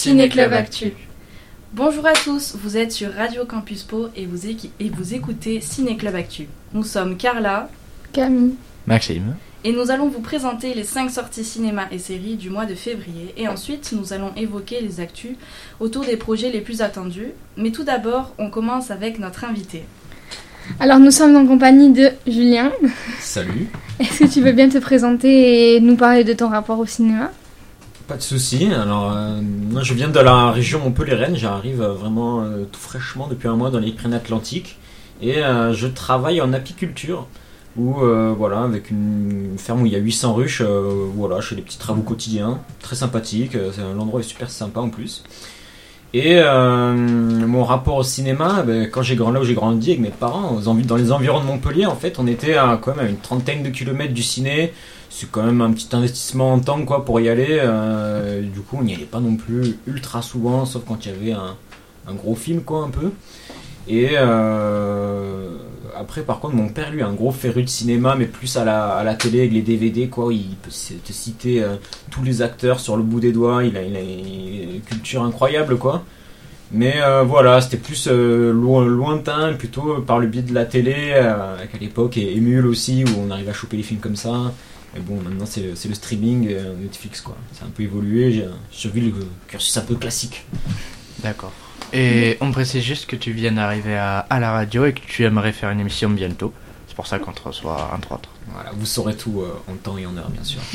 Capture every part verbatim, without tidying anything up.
Ciné Club Actu. Bonjour à tous, vous êtes sur Radio Campus Pau et vous, équi- et vous écoutez Ciné Club Actu. Nous sommes Carla, Camille, Maxime. Et nous allons vous présenter les cinq sorties cinéma et séries du mois de février. Et ensuite, nous allons évoquer les actus autour des projets les plus attendus. Mais tout d'abord, on commence avec notre invité. Alors nous sommes en compagnie de Julien. Salut. Est-ce que tu veux bien te présenter et nous parler de ton rapport au cinéma ? Pas de souci. Alors, euh, moi, je viens de la région Montpellier-Rennes. J'arrive euh, vraiment euh, tout fraîchement depuis un mois dans les Pyrénées-Atlantiques et euh, je travaille en apiculture. Où, euh, voilà, avec une ferme où il y a huit cents ruches, euh, voilà, je fais des petits travaux quotidiens, très sympathiques, euh, c'est, l'endroit est super sympa en plus. Et euh, mon rapport au cinéma, ben, quand j'ai grandi, là où j'ai grandi avec mes parents, aux envi- dans les environs de Montpellier, en fait, on était à, quand même à une trentaine de kilomètres du ciné. C'est quand même un petit investissement en temps quoi, pour y aller. Euh, du coup, on n'y allait pas non plus ultra souvent, sauf quand il y avait un, un gros film, quoi, un peu. Et euh, après, par contre, mon père, lui, est un gros féru de cinéma, mais plus à la, à la télé, avec les D V D, quoi. Il peut te citer euh, tous les acteurs sur le bout des doigts. Il a, il a une culture incroyable, quoi. Mais euh, voilà, c'était plus euh, lo- lointain, plutôt par le biais de la télé, euh, à l'époque, et Emule aussi, où on arrive à choper les films comme ça. Mais bon, maintenant, c'est, c'est le streaming, euh, Netflix, quoi. C'est un peu évolué, j'ai suivi le cursus un peu classique. D'accord. Et on précise juste que tu viens d'arriver à, à la radio et que tu aimerais faire une émission bientôt. C'est pour ça qu'on te reçoit, entre autres. Voilà, vous saurez tout euh, en temps et en heure, bien sûr.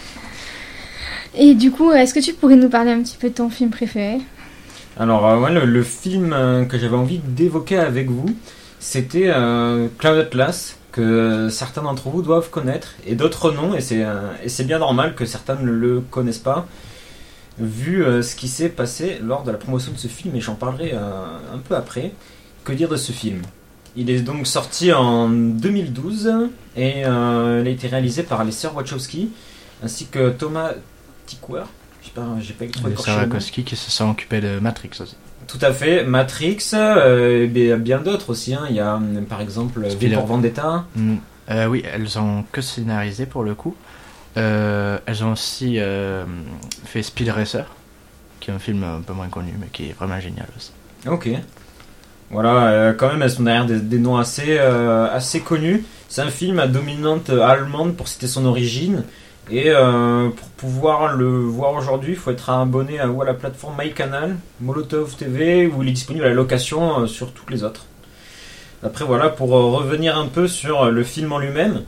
Et du coup, est-ce que tu pourrais nous parler un petit peu de ton film préféré ? Alors, euh, ouais, le, le film euh, que j'avais envie d'évoquer avec vous, c'était euh, Cloud Atlas, que certains d'entre vous doivent connaître, et d'autres non, et c'est, euh, et c'est bien normal que certains ne le connaissent pas. Vu euh, ce qui s'est passé lors de la promotion de ce film, et j'en parlerai euh, un peu après. Que dire de ce film ? Il est donc sorti en deux mille douze et euh, il a été réalisé par les sœurs Wachowski ainsi que Thomas Tickwer. Je sais pas, j'ai pas trop Les sœurs Wachowski qui se sont occupés de Matrix aussi. Tout à fait, Matrix, euh, et bien d'autres aussi. Hein. Il y a par exemple V pour Vendetta. Mm. Euh, oui, elles ont que scénarisé pour le coup. Euh, elles ont aussi euh, fait Speed Racer, qui est un film un peu moins connu, mais qui est vraiment génial aussi. Ok. Voilà, euh, quand même, elles sont derrière des, des noms assez, euh, assez connus. C'est un film à dominante allemande pour citer son origine. Et euh, pour pouvoir le voir aujourd'hui, il faut être abonné à, ou à la plateforme MyCanal, Molotov T V, où il est disponible à la location euh, sur toutes les autres. Après, voilà, pour euh, revenir un peu sur le film en lui-même.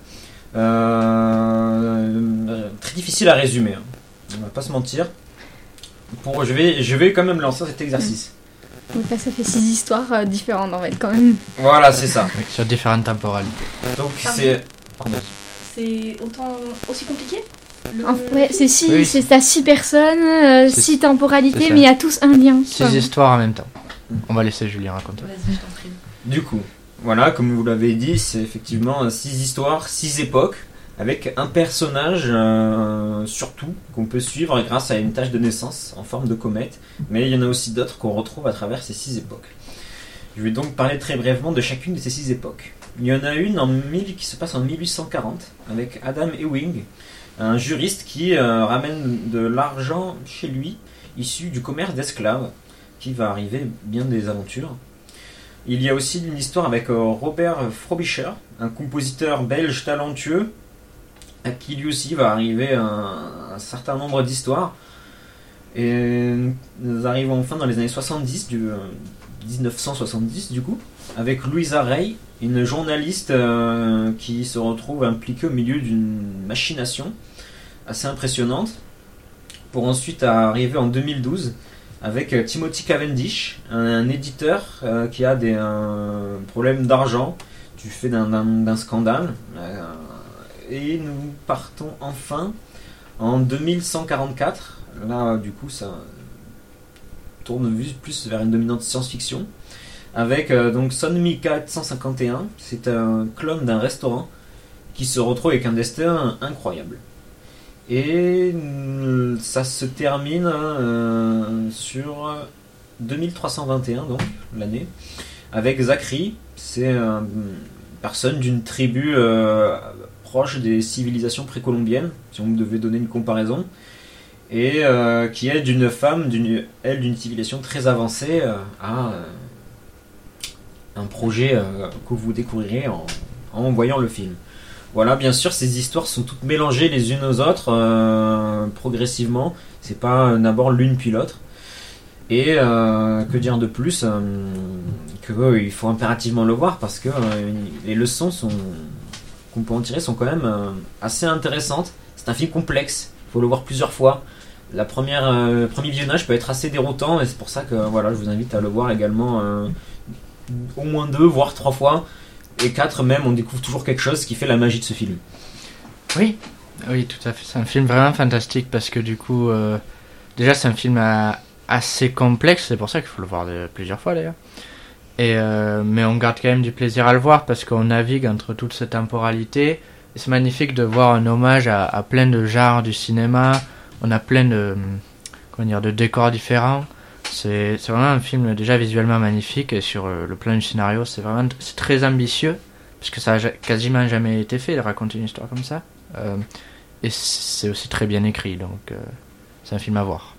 Euh, très difficile à résumer, hein. On va pas se mentir. Pour, je, vais, je vais quand même lancer cet exercice. Donc là, ça fait six histoires euh, différentes en fait quand même. Voilà, c'est ça. Oui, sur différentes temporalités. Donc Pardon. c'est... Pardon. C'est autant aussi compliqué le... En ouais, c'est six, Oui. c'est à six personnes, euh, C'est- six temporalités, c'est mais il y a tous un lien. Six Enfin, histoires en même temps. On va laisser Julien raconter. Vas-y, je t'en prie. Du coup, voilà, comme vous l'avez dit, c'est effectivement six histoires, six époques, avec un personnage euh, surtout qu'on peut suivre grâce à une tache de naissance en forme de comète, mais il y en a aussi d'autres qu'on retrouve à travers ces six époques. Je vais donc parler très brièvement de chacune de ces six époques. Il y en a une en mille qui se passe en mille huit cent quarante avec Adam Ewing, un juriste qui euh, ramène de l'argent chez lui issu du commerce d'esclaves, qui va arriver bien des aventures. Il y a aussi une histoire avec euh, Robert Frobisher, un compositeur belge talentueux, à qui lui aussi va arriver un, un certain nombre d'histoires. Et nous arrivons enfin dans les années soixante-dix, du, euh, dix-neuf cent soixante-dix du coup, avec Louisa Ray, une journaliste euh, qui se retrouve impliquée au milieu d'une machination assez impressionnante, pour ensuite arriver en deux mille douze avec euh, Timothy Cavendish, un, un éditeur euh, qui a des euh, problèmes d'argent du fait d'un, d'un, d'un scandale. Euh, et nous partons enfin en deux mille cent quarante-quatre. Là, du coup, ça tourne plus vers une dominante science-fiction. Avec euh, donc Sonmi quatre cent cinquante et un, c'est un clone d'un restaurant qui se retrouve avec un destin incroyable. Et euh, ça se termine euh, sur deux mille trois cent vingt et un, donc l'année, avec Zachary. C'est une personne d'une tribu euh, proche des civilisations précolombiennes, si on devait donner une comparaison. et euh, qui est d'une femme, d'une, elle d'une civilisation très avancée, euh, à euh, un projet euh, que vous découvrirez en, en voyant le film. Voilà, bien sûr, ces histoires sont toutes mélangées les unes aux autres euh, progressivement. C'est pas d'abord l'une puis l'autre. Et euh, que dire de plus euh, que euh, il faut impérativement le voir parce que euh, les leçons sont, qu'on peut en tirer sont quand même euh, assez intéressantes. C'est un film complexe, il faut le voir plusieurs fois. La première, euh, le premier visionnage peut être assez déroutant et c'est pour ça que voilà, je vous invite à le voir également euh, au moins deux, voire trois fois. Et quatre même, on découvre toujours quelque chose qui fait la magie de ce film. Oui, oui, tout à fait. C'est un film vraiment fantastique parce que du coup, euh, déjà c'est un film à, assez complexe, c'est pour ça qu'il faut le voir de, plusieurs fois d'ailleurs. Et euh, mais on garde quand même du plaisir à le voir parce qu'on navigue entre toute cette temporalité. Et c'est magnifique de voir un hommage à, à plein de genres du cinéma. On a plein de, comment dire, de décors différents. C'est, c'est vraiment un film déjà visuellement magnifique et sur le, le plan du scénario, c'est vraiment c'est très ambitieux parce que ça a quasiment jamais été fait de raconter une histoire comme ça. Euh, et c'est aussi très bien écrit, donc euh, c'est un film à voir.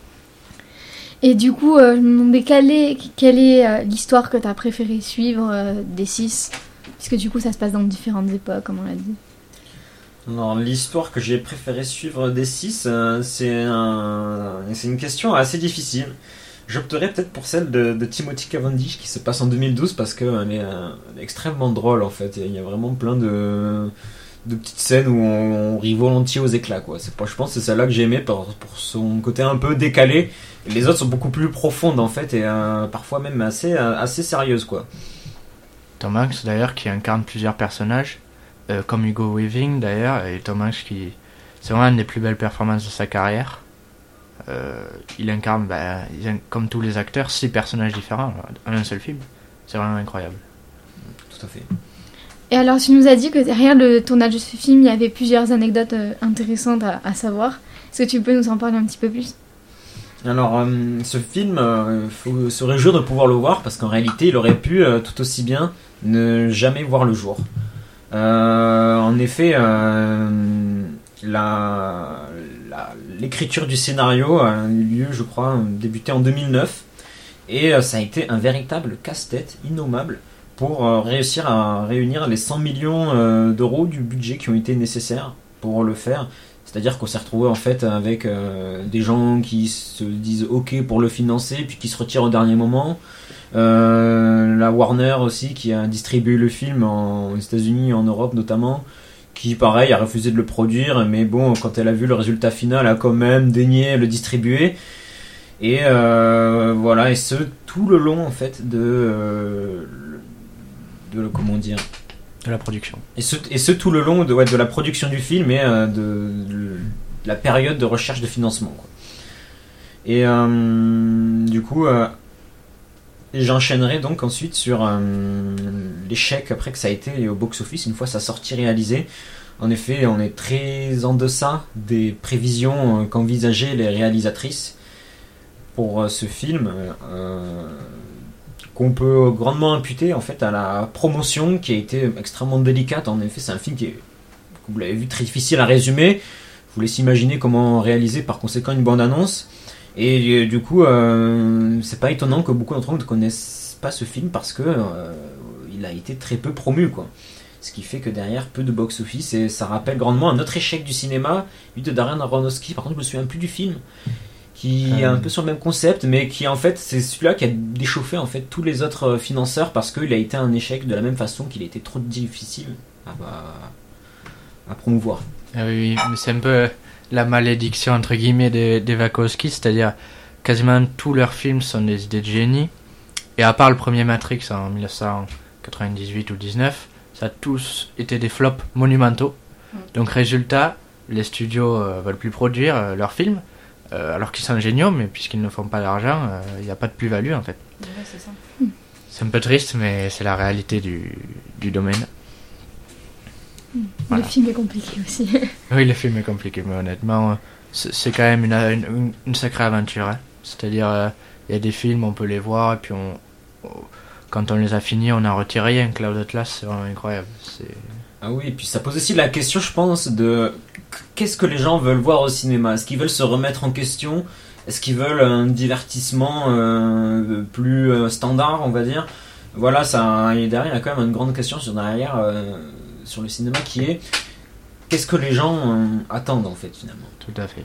Et du coup, euh, je me demandais quelle est, quelle est euh, l'histoire que tu as préféré suivre euh, des six, puisque du coup ça se passe dans différentes époques, comme on l'a dit. Alors, l'histoire que j'ai préféré suivre des six, euh, c'est, un, c'est une question assez difficile. J'opterais peut-être pour celle de, de Timothy Cavendish qui se passe en deux mille douze parce qu'elle est, euh, elle est extrêmement drôle en fait. Il y a vraiment plein de, de petites scènes où on, on rit volontiers aux éclats, quoi. C'est pas, je pense que c'est celle-là que j'ai aimée pour, pour son côté un peu décalé. Et les autres sont beaucoup plus profondes en fait et euh, parfois même assez, euh, assez sérieuses, quoi. Tom Hanks d'ailleurs qui incarne plusieurs personnages. Euh, comme Hugo Weaving d'ailleurs, et Tom Hanks qui c'est vraiment une des plus belles performances de sa carrière. Euh, il incarne, bah, il inc- comme tous les acteurs, six personnages différents en un seul film. C'est vraiment incroyable. Tout à fait. Et alors, tu nous as dit que derrière le tournage de ce film, il y avait plusieurs anecdotes euh, intéressantes à, à savoir. Est-ce que tu peux nous en parler un petit peu plus ? Alors, euh, ce film, il euh, faut se réjouir de pouvoir le voir parce qu'en réalité, il aurait pu euh, tout aussi bien ne jamais voir le jour. Euh, en effet, euh, la, la, l'écriture du scénario a eu lieu, je crois, débuté en deux mille neuf et euh, ça a été un véritable casse-tête innommable pour euh, réussir à réunir les cent millions euh, d'euros du budget qui ont été nécessaires pour le faire. C'est-à-dire qu'on s'est retrouvé en fait avec euh, des gens qui se disent ok pour le financer puis qui se retirent au dernier moment. Euh, la Warner aussi qui a distribué le film en, aux États-Unis, en Europe notamment, qui pareil a refusé de le produire, mais bon, quand elle a vu le résultat final, elle a quand même daigné le distribuer. Et euh, voilà, et ce tout le long en fait de, euh, de le comment dire, de la production. Et ce, et ce tout le long de, ouais, de la production du film et euh, de, de la période de recherche de financement, quoi. Et euh, du coup. Euh, Et j'enchaînerai donc ensuite sur euh, l'échec après que ça a été au box-office, une fois sa sortie réalisée. En effet, on est très en deçà des prévisions euh, qu'envisageaient les réalisatrices pour euh, ce film, euh, qu'on peut grandement imputer en fait à la promotion qui a été extrêmement délicate. En effet, c'est un film qui est, comme vous l'avez vu, très difficile à résumer. Je vous laisse imaginer comment réaliser par conséquent une bande-annonce. Et du coup, euh, c'est pas étonnant que beaucoup d'entre nous ne connaissent pas ce film parce que euh, il a été très peu promu, quoi. Ce qui fait que derrière, peu de box-office, et ça rappelle grandement un autre échec du cinéma, lui de Darren Aronofsky. Par contre, je me souviens plus du film, qui euh... est un peu sur le même concept, mais qui en fait, c'est celui-là qui a déchauffé en fait tous les autres financeurs parce qu'il a été un échec de la même façon qu'il a été trop difficile à, à, à promouvoir. Ah oui, mais c'est un peu la malédiction entre guillemets des, des Wachowski, c'est-à-dire quasiment tous leurs films sont des idées de génie, et à part le premier Matrix en dix-neuf cent quatre-vingt-dix-huit ou dix-neuf, ça a tous été des flops monumentaux. Mm. Donc résultat, les studios euh, veulent plus produire euh, leurs films, euh, alors qu'ils sont géniaux, mais puisqu'ils ne font pas d'argent, il euh, n'y a pas de plus-value en fait. Ouais, c'est ça. Mm. C'est un peu triste, mais c'est la réalité du, du domaine. Voilà. Le film est compliqué aussi. Oui, le film est compliqué, mais honnêtement, c'est, c'est quand même une, une, une sacrée aventure. Hein. C'est-à-dire, il euh, y a des films, on peut les voir, et puis on, on, quand on les a finis, on n'en retire rien. Cloud Atlas, c'est vraiment incroyable. C'est... Ah oui, et puis ça pose aussi la question, je pense, de qu'est-ce que les gens veulent voir au cinéma. Est-ce qu'ils veulent se remettre en question? Est-ce qu'ils veulent un divertissement euh, plus euh, standard, on va dire? Voilà, ça, et derrière, il y a quand même une grande question sur, derrière, euh, sur le cinéma qui est qu'est-ce que les gens euh, attendent, en fait, finalement. Tout à fait.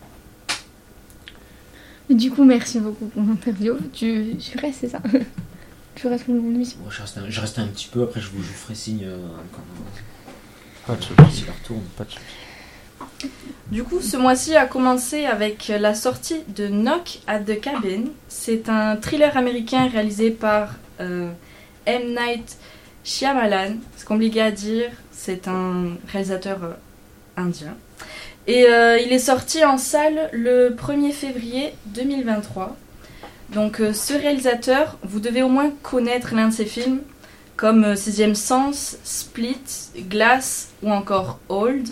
Et du coup, merci beaucoup pour l'interview. Tu, tu restes, c'est ça? Tu restes pour l'émission? Bon, je, reste un, je reste un petit peu, après je vous, je vous ferai signe euh, quand Pas de soucis. si leur tourne. Pas de soucis. Du coup, ce mois-ci a commencé avec la sortie de Knock at the Cabin. C'est un thriller américain réalisé par euh, M. Night Shyamalan. C'est compliqué à dire, c'est un réalisateur euh, indien. Et euh, il est sorti en salle le premier février deux mille vingt-trois. Donc euh, ce réalisateur, vous devez au moins connaître l'un de ses films, comme euh, Sixième Sens, Split, Glass ou encore Old.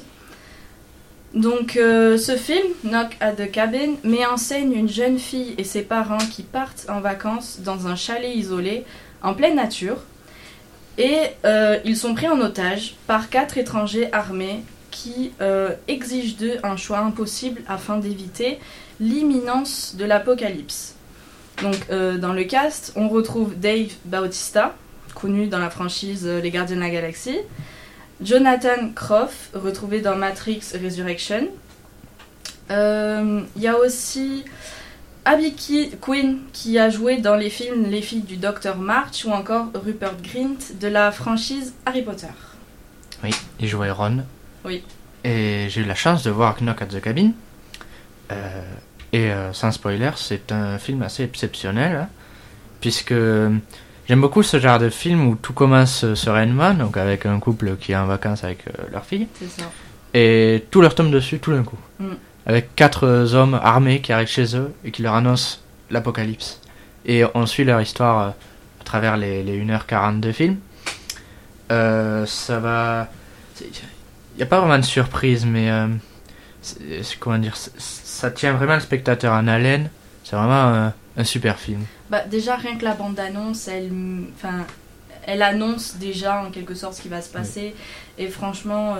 Donc euh, ce film, Knock at the Cabin, met en scène une jeune fille et ses parents qui partent en vacances dans un chalet isolé en pleine nature. Et euh, ils sont pris en otage par quatre étrangers armés qui euh, exigent d'eux un choix impossible afin d'éviter l'imminence de l'apocalypse. Donc euh, dans le cast, on retrouve Dave Bautista, connu dans la franchise euh, Les Gardiens de la Galaxie, Jonathan Groff, retrouvé dans Matrix Resurrection. Il euh, y a aussi Abby Quinn qui a joué dans les films Les Filles du Docteur March ou encore Rupert Grint de la franchise Harry Potter. Oui, il jouait Ron. Oui. Et j'ai eu la chance de voir Knock at the Cabin. Euh, et euh, sans spoiler, c'est un film assez exceptionnel, hein, puisque j'aime beaucoup ce genre de film où tout commence sereinement, donc avec un couple qui est en vacances avec euh, leur fille. C'est ça. Et tout leur tombe dessus tout d'un coup. Mm. Avec quatre euh, hommes armés qui arrivent chez eux et qui leur annoncent l'apocalypse. Et on suit leur histoire euh, à travers les, les une heure quarante de film. Euh, ça va... Il n'y a pas vraiment de surprise, mais... Euh, c'est, c'est, comment dire, c'est, ça tient vraiment le spectateur en haleine. C'est vraiment un, un super film. Bah, déjà, rien que la bande-annonce, elle, enfin, elle annonce déjà en quelque sorte ce qui va se passer. Oui. Et franchement,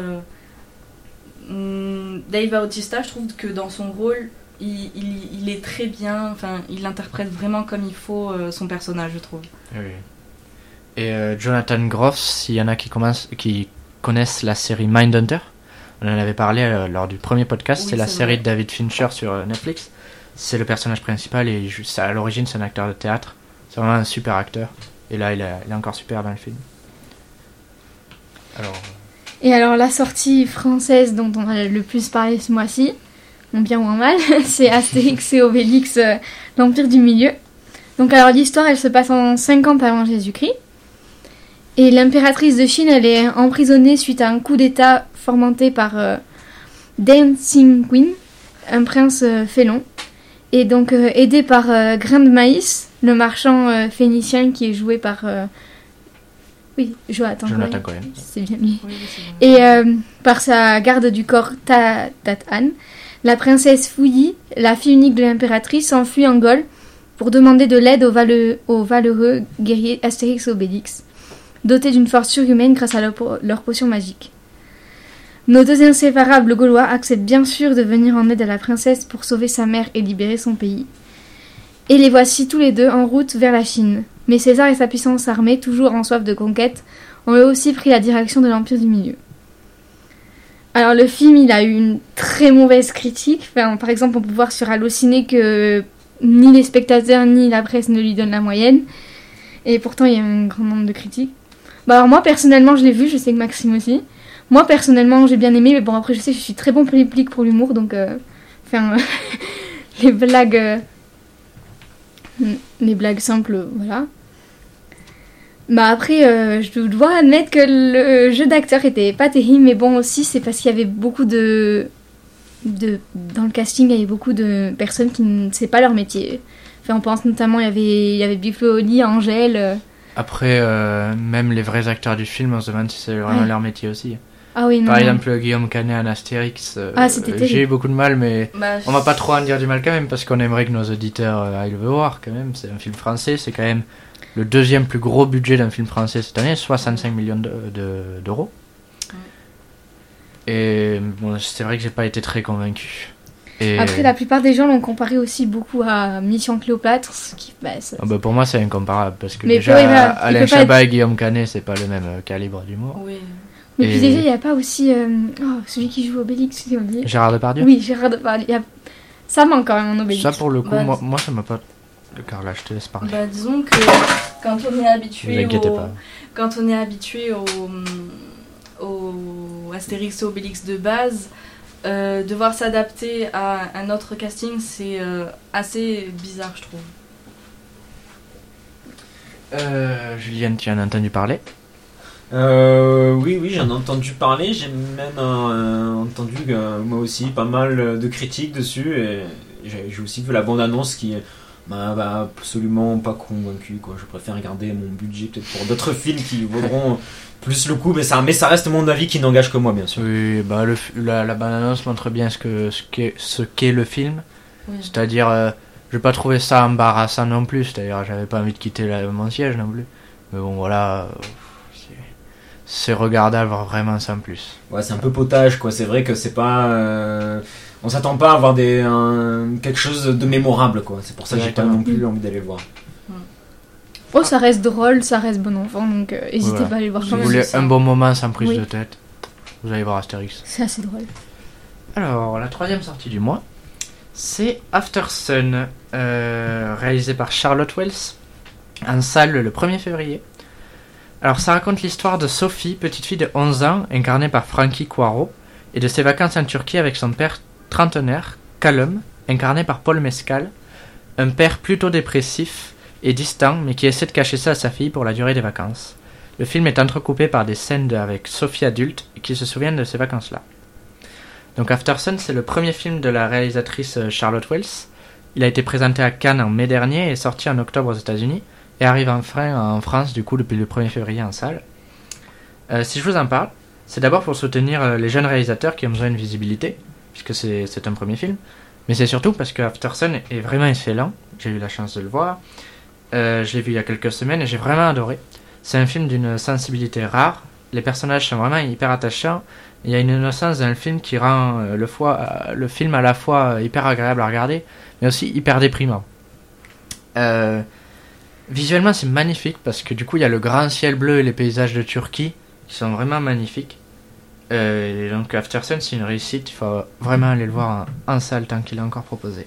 euh, Dave Bautista, je trouve que dans son rôle, il, il, il est très bien. Enfin, il interprète vraiment comme il faut euh, son personnage, je trouve. Oui. Et euh, Jonathan Groff, s'il y en a qui, commencent, qui connaissent la série Mindhunter, on en avait parlé euh, lors du premier podcast. Oui, c'est la c'est série vrai. de David Fincher sur euh, Netflix. C'est le personnage principal et il, à l'origine c'est un acteur de théâtre. C'est vraiment un super acteur. Et là il est, il est encore super dans le film. Alors... Et alors la sortie française dont on a le plus parlé ce mois-ci, en bien ou en mal, c'est Astérix et Obélix, euh, l'Empire du Milieu. Donc alors l'histoire elle se passe en cinquante avant Jésus-Christ. Et l'impératrice de Chine elle est emprisonnée suite à un coup d'état fomenté par euh, Deng Xiaoping, un prince euh, félon. Et donc euh, aidé par euh, Grain de Maïs, le marchand euh, phénicien qui est joué par... Euh... Oui, Jonathan Cohen. C'est bien lui. Oui, c'est et euh, par sa garde du corps Ta Tat-An, la princesse Fouilly, la fille unique de l'impératrice, s'enfuit en Gaule pour demander de l'aide aux, vale- aux valeureux guerriers Astérix et Obélix, dotés d'une force surhumaine grâce à leur, po- leur potion magique. Nos deux inséparables Gaulois acceptent bien sûr de venir en aide à la princesse pour sauver sa mère et libérer son pays. Et les voici tous les deux en route vers la Chine. Mais César et sa puissance armée, toujours en soif de conquête, ont eux aussi pris la direction de l'Empire du Milieu. Alors le film, il a eu une très mauvaise critique. Enfin, par exemple, on peut voir sur Allociné que ni les spectateurs ni la presse ne lui donnent la moyenne. Et pourtant, il y a un grand nombre de critiques. Bah alors moi, personnellement, je l'ai vu, je sais que Maxime aussi. Moi, personnellement, j'ai bien aimé, mais bon, après, je sais que je suis très bon public pour l'humour, donc... Euh, enfin, les blagues... Euh, les blagues simples, voilà. Bah après, euh, je dois admettre que le jeu d'acteur était pas terrible, mais bon, aussi, c'est parce qu'il y avait beaucoup de... de... Dans le casting, il y avait beaucoup de personnes qui ne savaient pas leur métier. Enfin, on pense notamment, il y avait, il y avait Big Flo et Oli, Angèle... Euh... Après, euh, même les vrais acteurs du film, on se demande si c'est vraiment ouais. leur métier aussi. Ah oui, non, Par non. exemple, Guillaume Canet en Astérix, euh, ah, c'était terrible. J'ai eu beaucoup de mal, mais bah, on va pas trop en dire du mal quand même, parce qu'on aimerait que nos auditeurs euh, aillent le voir quand même. C'est un film français, c'est quand même le deuxième plus gros budget d'un film français cette année, soixante-cinq millions de, de, d'euros. Et bon, c'est vrai que j'ai pas été très convaincu. Et... Après, la plupart des gens l'ont comparé aussi beaucoup à Mission Cléopâtre, ce qui, bah, ça, Ah bah pour moi, c'est incomparable parce que Mais déjà, pour- voilà, il Alain peut pas Chabat être- et Guillaume Canet, c'est pas le même euh, calibre d'humour. Oui. Mais Et- puis déjà, il n'y a pas aussi euh, oh, celui qui joue Obélix, j'ai oublié. Gérard Depardieu. Oui, Gérard Depardieu. Il y a- Ça manque quand même en Obélix. Ça pour le coup, Bah, moi, moi ça m'a pas. Carla, je te laisse parler. Bah, disons que quand on est Ne vous habitué inquiétez au, pas. quand on est habitué au, au Astérix et Obélix de base, euh, devoir s'adapter à un autre casting, c'est euh, assez bizarre, je trouve. Euh, Juliane, tu en as entendu parler? Euh, oui, oui, j'en ai entendu parler. J'ai même euh, entendu euh, moi aussi pas mal de critiques dessus. Et j'ai, j'ai aussi vu la bande-annonce qui m'a bah, absolument pas convaincu. Quoi. Je préfère garder mon budget peut-être pour d'autres films qui vaudront plus le coup. Mais ça, mais ça reste mon avis qui n'engage que moi, bien sûr. Oui, bah le, f- la, la bande-annonce montre bien ce, que, ce, qu'est, ce qu'est le film. Oui. C'est-à-dire, euh, je n'ai pas trouvé ça embarrassant non plus. C'est-à-dire, j'avais pas envie de quitter la, mon siège non plus. Mais bon, voilà, euh, c'est, c'est regardable vraiment sans plus. Ouais, c'est un peu potage, quoi. C'est vrai que c'est pas. Euh, on s'attend pas à avoir des, un- quelque chose de mémorable, quoi. C'est pour ça que j'ai pas Exactement. non plus envie d'aller le voir. Oh, ça reste drôle, ça reste bon enfant, donc euh, n'hésitez Voilà. pas à aller voir Si quand Si vous même. voulez c'est ça. un bon moment sans prise Oui. de tête, vous allez voir Astérix. C'est assez drôle. Alors, la troisième sortie du mois, c'est After Sun, euh, réalisé par Charlotte Wells, en salle le premier février. Alors, ça raconte l'histoire de Sophie, petite fille de onze ans, incarnée par Frankie Poirot, et de ses vacances en Turquie avec son père trentenaire, Callum, incarné par Paul Mescal, un père plutôt dépressif et distant, mais qui essaie de cacher ça à sa fille pour la durée des vacances. Le film est entrecoupé par des scènes de- avec Sophie adulte qui se souviennent de ces vacances-là. Donc After Sun, c'est le premier film de la réalisatrice euh, Charlotte Wells. Il a été présenté à Cannes en mai dernier et sorti en octobre aux États-Unis et arrive enfin en France du coup depuis le premier février en salle. Euh, si je vous en parle, c'est d'abord pour soutenir euh, les jeunes réalisateurs qui ont besoin de visibilité, puisque c'est, c'est un premier film, mais c'est surtout parce que After Sun est vraiment excellent. J'ai eu la chance de le voir. Euh, je l'ai vu il y a quelques semaines et j'ai vraiment adoré. C'est un film d'une sensibilité rare. Les personnages sont vraiment hyper attachants. Il y a une innocence dans le film qui rend euh, le, fois, euh, le film à la fois euh, hyper agréable à regarder, mais aussi hyper déprimant. Euh, visuellement, c'est magnifique parce que du coup, il y a le grand ciel bleu et les paysages de Turquie qui sont vraiment magnifiques. Euh, et donc, After Sun, c'est une réussite. Il faut vraiment aller le voir en, en salle tant qu'il est encore proposé.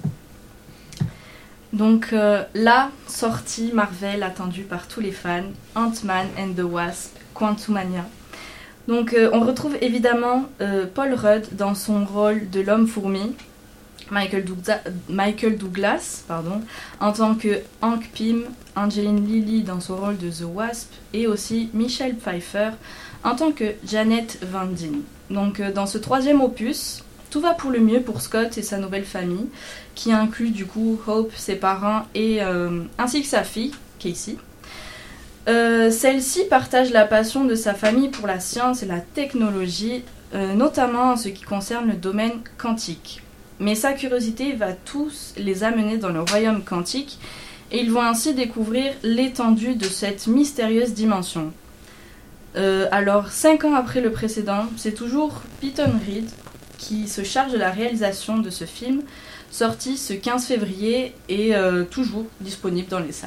Donc euh, la sortie Marvel attendue par tous les fans, Ant-Man and the Wasp, Quantumania. Donc euh, on retrouve évidemment euh, Paul Rudd dans son rôle de l'homme-fourmi, Michael, Dougla- Michael Douglas pardon, en tant que Hank Pym, Angeline Lilly dans son rôle de The Wasp et aussi Michelle Pfeiffer en tant que Janet Van Dyne. Donc euh, dans ce troisième opus, tout va pour le mieux pour Scott et sa nouvelle famille, qui inclut du coup Hope, ses parents et euh, ainsi que sa fille, Casey. Euh, celle-ci partage la passion de sa famille pour la science et la technologie, euh, notamment en ce qui concerne le domaine quantique. Mais sa curiosité va tous les amener dans le royaume quantique et ils vont ainsi découvrir l'étendue de cette mystérieuse dimension. Euh, alors, cinq ans après le précédent, c'est toujours Peyton Reed qui se charge de la réalisation de ce film, sorti ce quinze février et euh, toujours disponible dans les salles.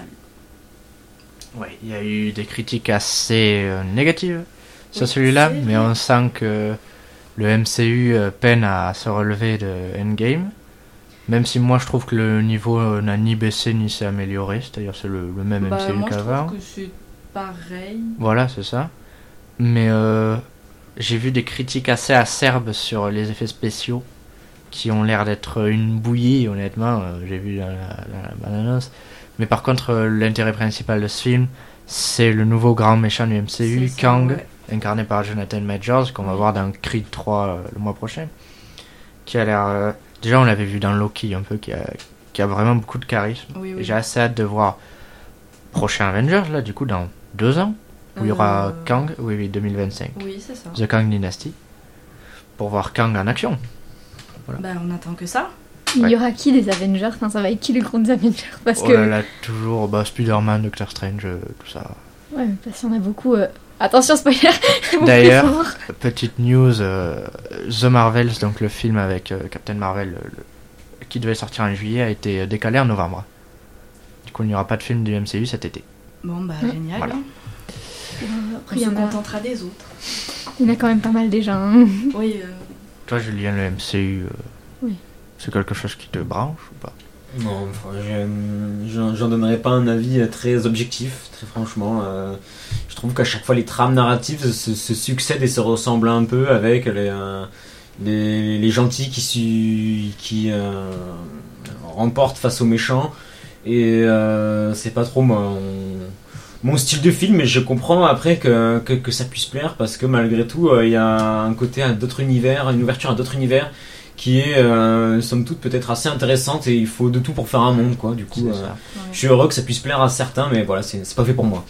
Ouais, il y a eu des critiques assez euh, négatives sur Oui, celui-là, c'est mais vrai. on sent que le M C U euh, peine à se relever de Endgame. Même si moi je trouve que le niveau euh, n'a ni baissé ni s'est amélioré, c'est-à-dire c'est le, le même Bah, M C U moi, je qu'avant. trouve que c'est pareil. Voilà, c'est ça. Mais euh, j'ai vu des critiques assez acerbes sur les effets spéciaux qui ont l'air d'être une bouillie, honnêtement. euh, j'ai vu dans la, dans la bande-annonce. Mais par contre, euh, l'intérêt principal de ce film, c'est le nouveau grand méchant du M C U, C'est ça, Kang, ouais. incarné par Jonathan Majors, qu'on va voir dans Creed trois euh, le mois prochain. Qui a l'air. euh, déjà, on l'avait vu dans Loki, un peu, qui a, qui a vraiment beaucoup de charisme. Oui, Et oui. j'ai assez hâte de voir prochain Avengers, là, du coup, dans deux ans, où il y aura Euh, Kang, oui, oui, deux mille vingt-cinq. Oui, c'est ça. The Kang Dynasty, pour voir Kang en action. Bah, on attend que ça. Il Ouais. y aura qui des Avengers? Enfin, ça va être qui le groupe des Avengers? Parce Oh que. là là, toujours bah, Spider-Man, Doctor Strange, euh, tout ça. Ouais, mais parce qu'il y en a beaucoup. euh, Attention, spoiler. D'ailleurs, petite news, euh, The Marvels, donc le film avec euh, Captain Marvel, le, le, qui devait sortir en juillet, a été décalé en novembre. Du coup, il n'y aura pas de film du M C U cet été. Bon, bah, Ouais. génial. Voilà. Hein. Après, On il y se en a, contentera des autres. il y en a quand même pas mal déjà. Hein. Oui, euh, Toi, Julien, le M C U, euh, Oui. c'est quelque chose qui te branche ou pas? Non, enfin, je- j'en j'en donnerai pas un avis très objectif, très franchement. Euh, je trouve qu'à chaque fois les trames narratives se, se succèdent et se ressemblent un peu avec les, euh, les, les gentils qui, su, qui euh, remportent face aux méchants. Et euh, c'est pas trop mon, mon style de film, mais je comprends après que, que, que ça puisse plaire parce que malgré tout, il euh, y a un côté à d'autres univers, une ouverture à d'autres univers qui est euh, somme toute peut-être assez intéressante et il faut de tout pour faire un monde quoi. Du coup, C'est euh, ça. ouais. je suis heureux que ça puisse plaire à certains, mais voilà, c'est c'est pas fait pour moi.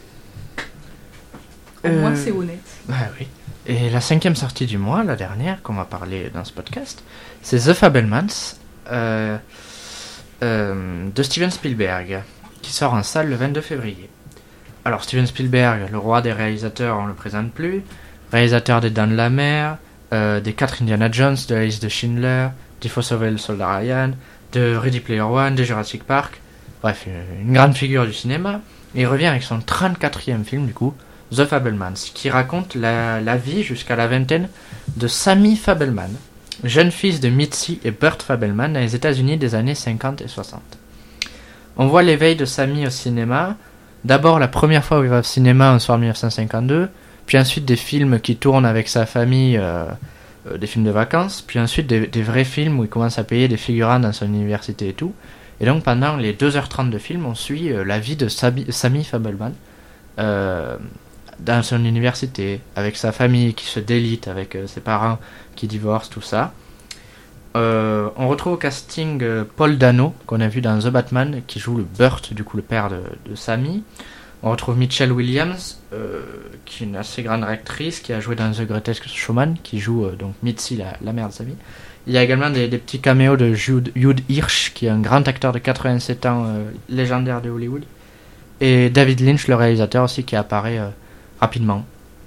Au moins, Euh, c'est honnête. Bah oui. Et la cinquième sortie du mois, la dernière, qu'on va parler dans ce podcast, c'est The Fabelmans euh, euh, de Steven Spielberg, qui sort en salle le vingt-deux février. Alors Steven Spielberg, le roi des réalisateurs, on le présente plus, réalisateur des Dents de la Mer, euh, des quatre Indiana Jones, de la liste de Schindler, d'Il faut sauver le soldat Ryan, de Ready Player One, de Jurassic Park, bref, une grande figure du cinéma. Et il revient avec son trente-quatrième film du coup, The Fabelmans, qui raconte la, la vie jusqu'à la vingtaine de Sammy Fabelman, jeune fils de Mitzi et Burt Fabelman dans les États-Unis des années cinquante et soixante. On voit l'éveil de Sammy au cinéma, d'abord la première fois où il va au cinéma en soir dix-neuf cent cinquante-deux, puis ensuite des films qui tournent avec sa famille, euh, euh, des films de vacances, puis ensuite des, des vrais films où il commence à payer des figurants dans son université et tout. Et donc pendant les deux heures trente de film, on suit euh, la vie de Sabi, Sammy Fabelman, euh, dans son université, avec sa famille qui se délite, avec euh, ses parents qui divorcent, tout ça. Euh, on retrouve au casting euh, Paul Dano, qu'on a vu dans The Batman, qui joue le Burt, du coup le père de, de Sammy. On retrouve Michelle Williams, euh, qui est une assez grande actrice, qui a joué dans The Greatest Showman, qui joue euh, donc Mitzi, la, la mère de Sammy. Il y a également des, des petits caméos de Jude, Jude Hirsch, qui est un grand acteur de quatre-vingt-sept ans, euh, légendaire de Hollywood. Et David Lynch, le réalisateur aussi, qui apparaît euh, rapidement.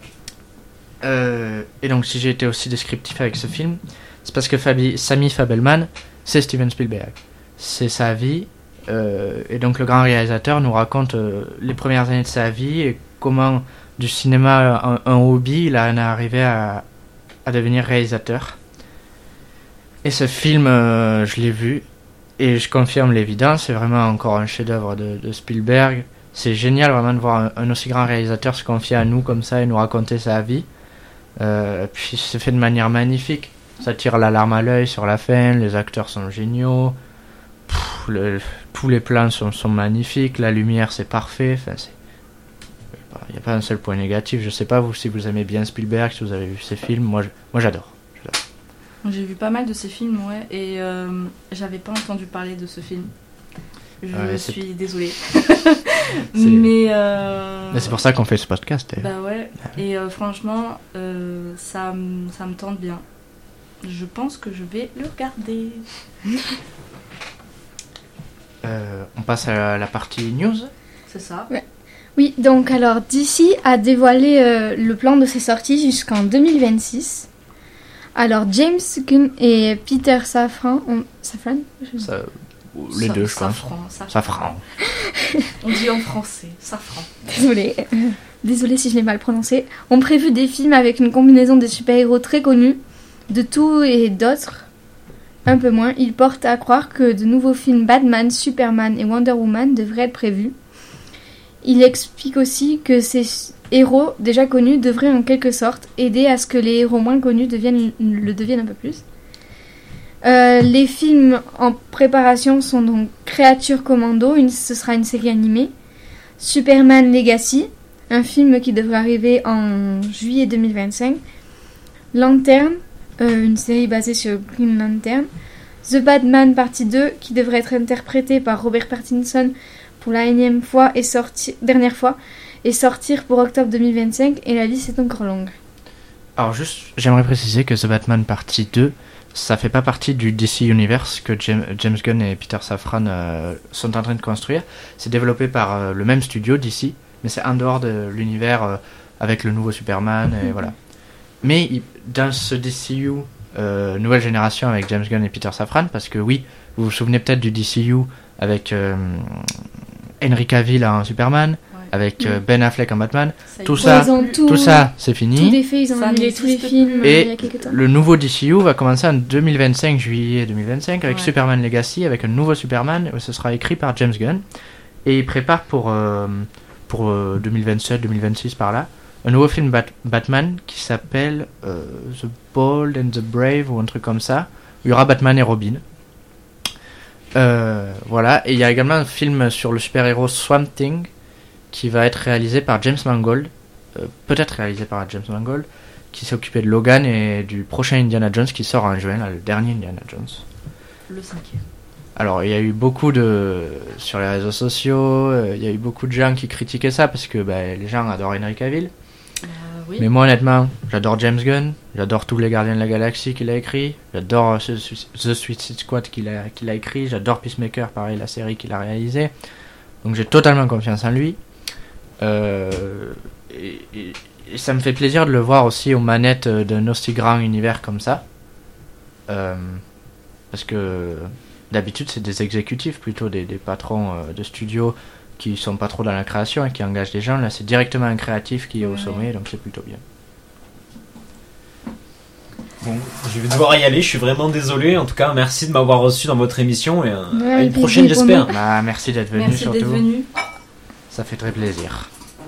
Euh, et donc si j'ai été aussi descriptif avec ce film, c'est parce que Fabi, Sammy Fabelman, c'est Steven Spielberg. C'est sa vie, euh, et donc le grand réalisateur nous raconte euh, les premières années de sa vie et comment du cinéma un, un hobby, il en est arrivé à, à devenir réalisateur. Et ce film, euh, je l'ai vu, et je confirme l'évidence, c'est vraiment encore un chef-d'œuvre de, de Spielberg. C'est génial vraiment de voir un, un aussi grand réalisateur se confier à nous comme ça et nous raconter sa vie. Euh, puis c'est fait de manière magnifique. Ça tire la larme à l'œil sur la fin, les acteurs sont géniaux, Pff, le, tous les plans sont, sont magnifiques, la lumière c'est parfait. Enfin, c'est... il n'y a pas un seul point négatif. Je sais pas vous si vous aimez bien Spielberg, si vous avez vu ses films. Moi, je, moi j'adore. j'adore. J'ai vu pas mal de ces films, ouais, et euh, j'avais pas entendu parler de ce film. Je Ouais, c'est- suis désolée. C'est- Mais, euh, Mais c'est pour ça qu'on fait ce podcast. d'ailleurs. Bah ouais, et euh, franchement, euh, ça, m- ça me tente bien. Je pense que je vais le regarder. Euh, on passe à la, la partie news. C'est ça. Oui, donc alors D C a dévoilé euh, le plan de ses sorties jusqu'en deux mille vingt-six. Alors James Gunn et Peter Safran, ont... Safran Je- Ça, les Sa- deux, je pense. Safran, safran. Safran. On dit en français, safran. Désolée, euh, désolée si je l'ai mal prononcé, ont prévu des films avec une combinaison de super-héros très connus, de tout et d'autres un peu moins. Ils portent à croire que de nouveaux films Batman, Superman et Wonder Woman devraient être prévus. Il explique aussi que ces héros déjà connus devraient en quelque sorte aider à ce que les héros moins connus deviennent, le deviennent un peu plus. Euh, les films en préparation sont donc Créature Commando, une, ce sera une série animée, Superman Legacy, un film qui devrait arriver en juillet deux mille vingt-cinq, Lantern, euh, une série basée sur Green Lantern, The Batman partie deux, qui devrait être interprété par Robert Pattinson pour la énième fois et sorti, dernière fois, et sortir pour octobre deux mille vingt-cinq, et la liste est encore longue. Alors juste, j'aimerais préciser que The Batman partie deux, ça fait pas partie du D C Universe que James, James Gunn et Peter Safran euh, sont en train de construire. C'est développé par euh, le même studio D C, mais c'est en dehors de l'univers euh, avec le nouveau Superman, et voilà. Mais il, dans ce D C U euh, nouvelle génération avec James Gunn et Peter Safran, parce que oui, vous vous souvenez peut-être du D C U avec euh, Henry Cavill en Superman, ouais. avec euh, Ben Affleck en Batman, ça tout, ça, tout, tout ça c'est fini. Tout défait, ils ont annulé tous les films et il y a quelques temps. Le nouveau D C U va commencer en deux mille vingt-cinq, juillet deux mille vingt-cinq, avec ouais. Superman Legacy, avec un nouveau Superman, ce sera écrit par James Gunn, et il prépare pour, euh, pour euh, deux mille vingt-sept, deux mille vingt-six par là, un nouveau film Bat- Batman qui s'appelle euh, The Bold and the Brave ou un truc comme ça, où il y aura Batman et Robin. Euh, voilà, et il y a également un film sur le super-héros Swamp Thing qui va être réalisé par James Mangold, euh, peut-être réalisé par James Mangold, qui s'est occupé de Logan et du prochain Indiana Jones qui sort en juin, là, le dernier Indiana Jones. Le cinquième. Alors, il y a eu beaucoup de... sur les réseaux sociaux, euh, il y a eu beaucoup de gens qui critiquaient ça parce que bah, les gens adorent Henry Cavill. Euh, oui. Mais moi, honnêtement, j'adore James Gunn, j'adore tous les Gardiens de la Galaxie qu'il a écrit, j'adore The Suicide Squad qu'il a, qu'il a écrit, j'adore Peacemaker, pareil, la série qu'il a réalisée. Donc j'ai totalement confiance en lui. Euh, et, et, et ça me fait plaisir de le voir aussi aux manettes d'un aussi grand univers comme ça. Euh, parce que d'habitude, c'est des exécutifs, plutôt des, des patrons euh, de studios qui sont pas trop dans la création et qui engagent des gens. Là, c'est directement un créatif qui est au sommet, donc c'est plutôt bien. Bon, je vais devoir y aller, je suis vraiment désolé. En tout cas, merci de m'avoir reçu dans votre émission et euh, ouais, à une prochaine, j'espère. Bah, merci d'être venu, merci surtout. D'être venu. Ça fait très plaisir.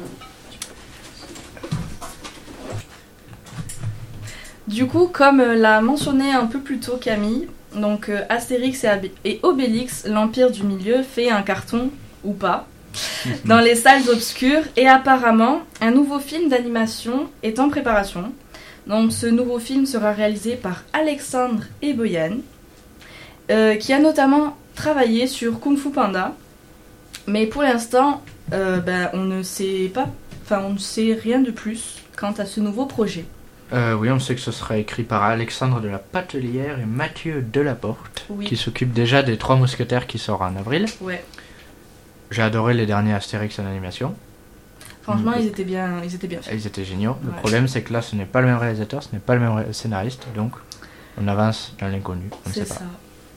Du coup, comme l'a mentionné un peu plus tôt Camille, donc euh, Astérix et, Ab- et Obélix, l'Empire du Milieu, fait un carton, ou pas, dans les salles obscures, et apparemment, un nouveau film d'animation est en préparation. Donc ce nouveau film sera réalisé par Alexandre Eboyan, euh, qui a notamment travaillé sur Kung Fu Panda, mais pour l'instant, euh, ben, on ne sait pas, enfin on ne sait rien de plus quant à ce nouveau projet. Euh, oui, on sait que ce sera écrit par Alexandre de la Patelière et Mathieu Delaporte, oui. qui s'occupe déjà des Trois Mousquetaires qui sort en avril. Ouais. J'ai adoré les derniers Astérix en animation. Franchement, mmh. ils étaient bien, ils étaient bien faits. Ils étaient géniaux. Ouais. Le problème, c'est que là, ce n'est pas le même réalisateur, ce n'est pas le même ré- scénariste, donc on avance dans l'inconnu. On c'est ne sait ça.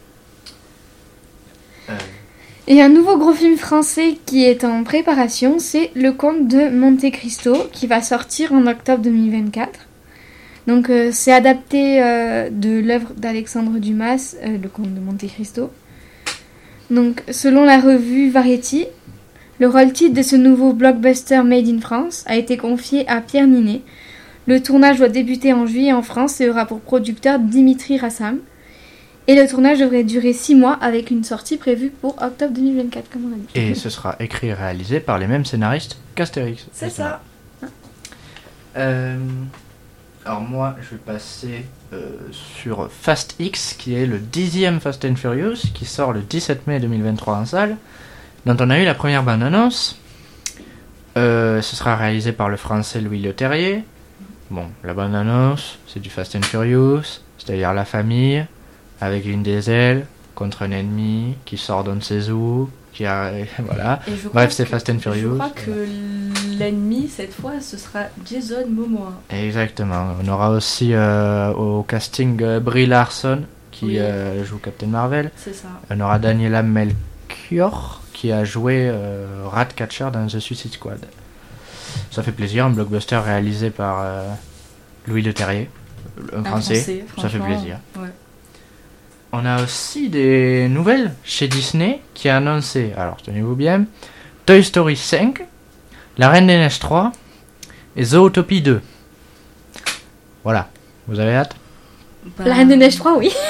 pas. Euh... Et un nouveau gros film français qui est en préparation, c'est Le Comte de Monte Cristo, qui va sortir en octobre deux mille vingt-quatre. Donc euh, c'est adapté euh, de l'œuvre d'Alexandre Dumas, euh, Le Comte de Monte Cristo. Donc selon la revue Variety, le rôle titre de ce nouveau blockbuster Made in France a été confié à Pierre Ninet. Le tournage doit débuter en juillet en France et aura pour producteur Dimitri Rassam. Et le tournage devrait durer six mois avec une sortie prévue pour octobre deux mille vingt-quatre, comme on a dit. Et ce sera écrit et réalisé par les mêmes scénaristes qu'Astérix. C'est ça. Euh... Alors moi, je vais passer euh, sur Fast X, qui est le dixième Fast and Furious, qui sort le dix-sept mai deux mille vingt-trois en salle, dont on a eu la première bande-annonce. Euh, ce sera réalisé par le français Louis Leterrier. Bon, la bande-annonce, c'est du Fast and Furious, c'est-à-dire la famille, avec Vin Diesel, contre un ennemi, qui sort d'on ne sait où, qui a... voilà. Bref, c'est Fast and Furious. Je crois que l'ennemi, cette fois, ce sera Jason Momoa. Exactement. On aura aussi euh, au casting euh, Brie Larson, qui oui. euh, joue Captain Marvel. C'est ça. On aura Daniela Melchior, qui a joué euh, Ratcatcher dans The Suicide Squad. Ça fait plaisir, un blockbuster réalisé par euh, Louis Leterrier, un, un français. français ça fait plaisir. Ouais. On a aussi des nouvelles chez Disney qui a annoncé, alors tenez-vous bien, Toy Story cinq, La Reine des Neiges trois et Zootopie deux. Voilà, vous avez hâte? Bah... La Reine des Neiges trois, oui.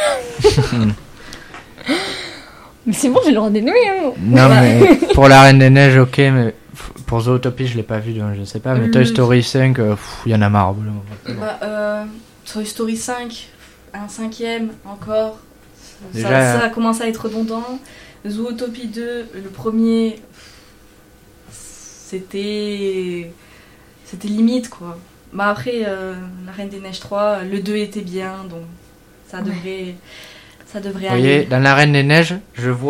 Mais c'est bon, j'ai le droit des nouilles. Hein. Non, mais pour La Reine des Neiges, ok, mais pour Zootopie, je l'ai pas vu, donc je sais pas, mais le... Toy Story cinq, il euh, y en a marre. Bah, euh, Toy Story cinq, un cinquième encore. Déjà, ça, ça commence à être redondant. Zootopie deux, le premier, c'était c'était limite quoi. Bah après euh, La Reine des Neiges trois, le deux était bien, donc ça devrait ça devrait aller. Vous voyez, dans La Reine des Neiges, je vois